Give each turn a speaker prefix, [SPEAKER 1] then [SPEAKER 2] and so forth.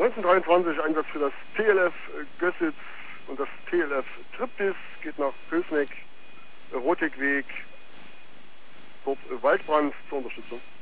[SPEAKER 1] 1923 Einsatz für das TLF Gössitz und das TLF Triptis geht nach Pößneck, Rotikweg, dort Waldbrand zur Unterstützung.